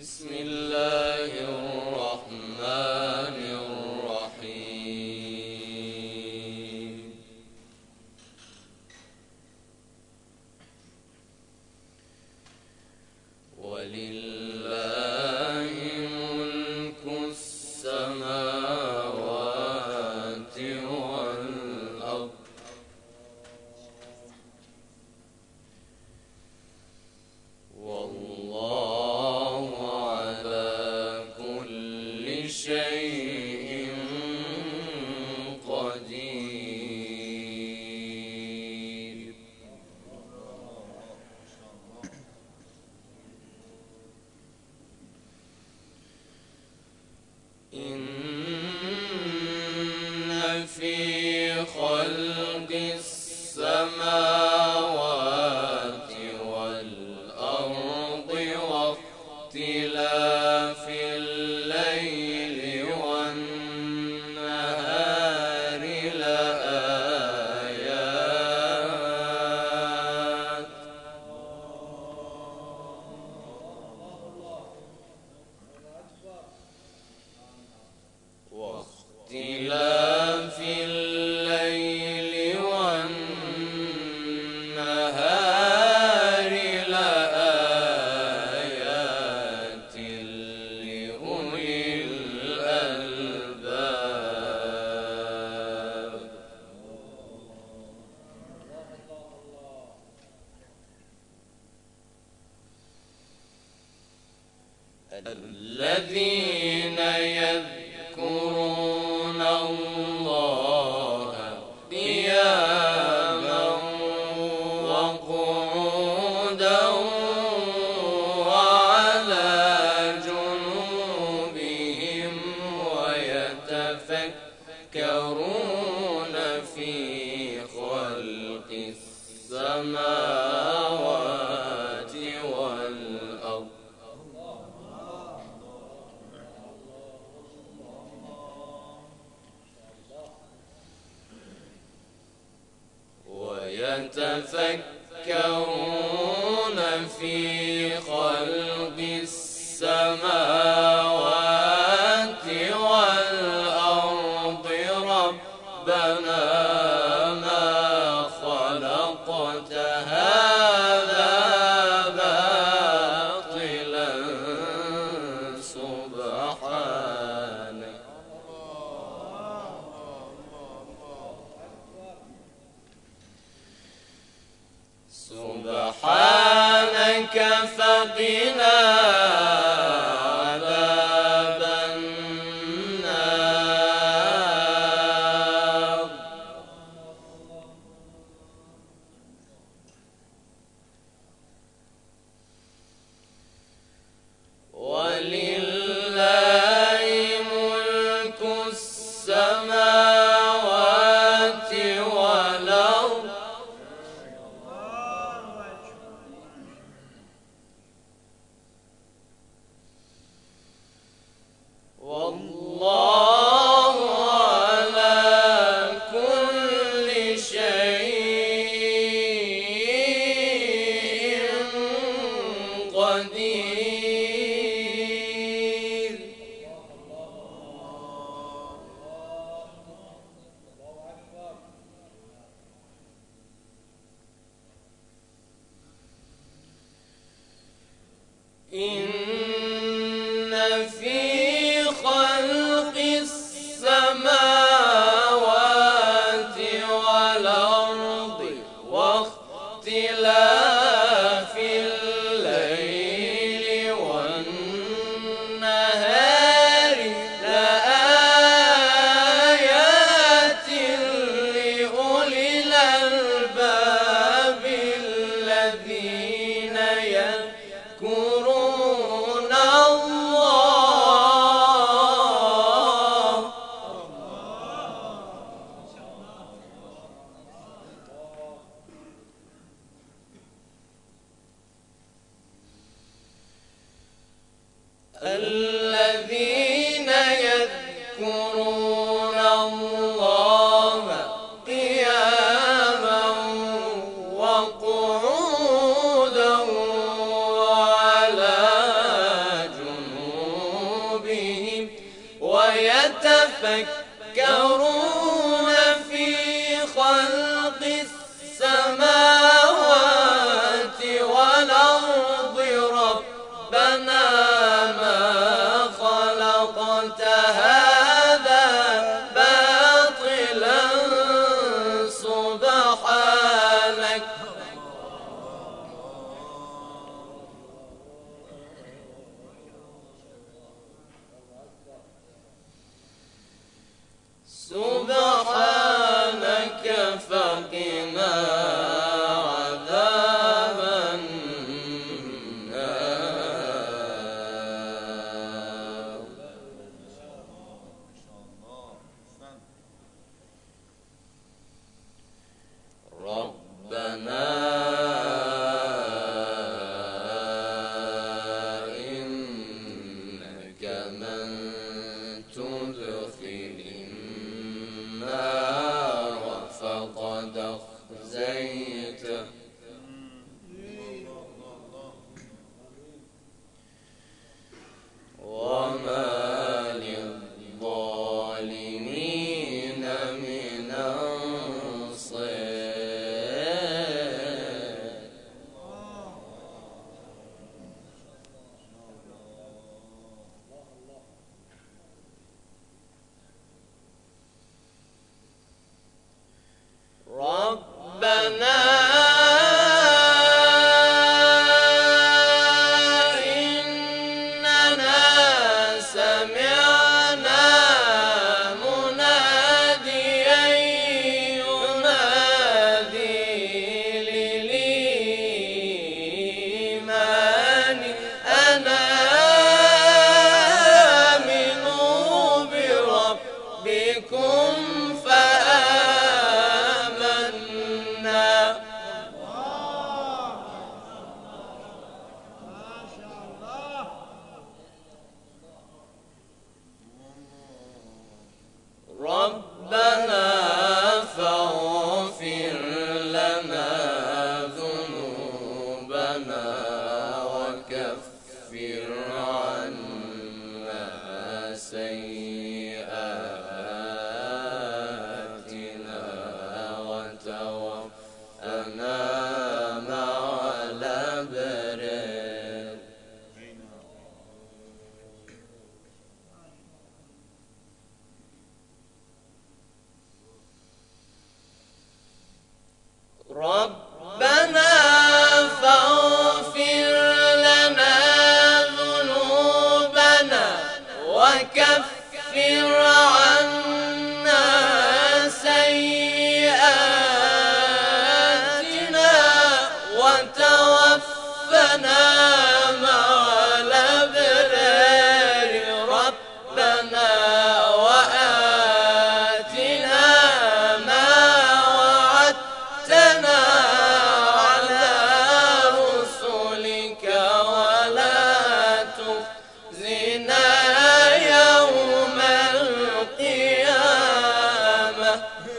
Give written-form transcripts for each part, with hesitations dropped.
بسم الله الرحمن الرحيم. ولله ملك السماوات والأرض والله على كل شيء قدير. إن في خلق السماوات والأرض واختلاف الليل والنهار لآيات واختلاف الليل والنهار لآيات لأولي الألباب. الذين يذكرون الله قياما وقعودا وعلى جنوبهم ويتفكرون في خلق السماوات والأرض ويتفكرون في خلق السماوات والأرض ربنا ما خلقت هذا باطلا سبحانك فقنا عذاب النار. ولله ملك السماوات والأرض والله على كل شيء قدير. إن في خلق السماوات والأرض واختلاف الليل والنهار لآيات لأولي الألباب الذين يذكرون الذين يذكرون الله قياما وقعودا وعلى جنوبهم يتفكرون في خلق السماوات والأرض ربنا ما خلقت هذا باطلا سبحانك سبحانك فقنا عذاب النار ربنا إنك من تدخل النار فقد أخزيته وما للظالمين من أنصار ربنا إننا سمعنا مناديا ينادي للإيمان أن آمنوا بربكم فآمنا ربنا فاغفر لنا ذنوبنا وكفر عنا سيئاتنا وتوفنا مع الأبرار ربنا فاغفر لنا ذنوبنا وكفر عنا سيئاتنا وتوفنا مع الأبرار ربنا وآتنا ما وعدتنا على رسلك ولا تخزنا يوم القيامة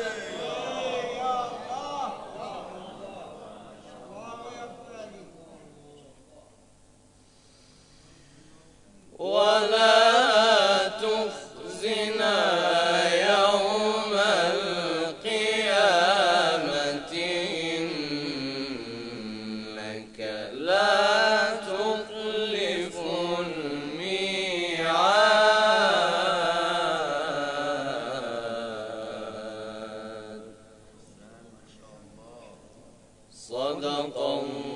ولا تخزنا يوم القيامة إنك لا تخلف الميعاد صدق الله